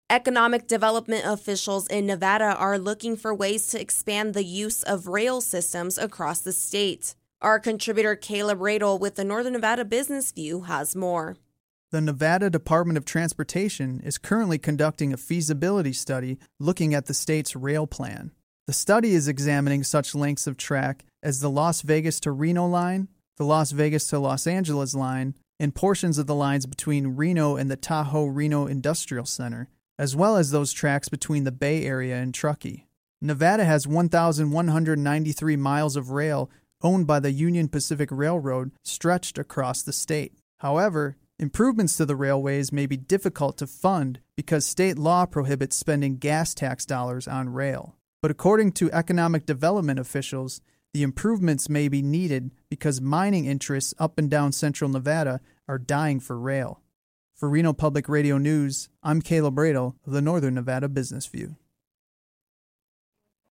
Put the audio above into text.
Economic development officials in Nevada are looking for ways to expand the use of rail systems across the state. Our contributor Caleb Radel with the Northern Nevada Business View has more. The Nevada Department of Transportation is currently conducting a feasibility study looking at the state's rail plan. The study is examining such lengths of track as the Las Vegas to Reno line, the Las Vegas to Los Angeles line, and portions of the lines between Reno and the Tahoe-Reno Industrial Center, as well as those tracks between the Bay Area and Truckee. Nevada has 1,193 miles of rail owned by the Union Pacific Railroad stretched across the state. However, improvements to the railways may be difficult to fund because state law prohibits spending gas tax dollars on rail. But according to economic development officials, the improvements may be needed because mining interests up and down central Nevada are dying for rail. For Reno Public Radio News, I'm Caleb Radel of the Northern Nevada Business View.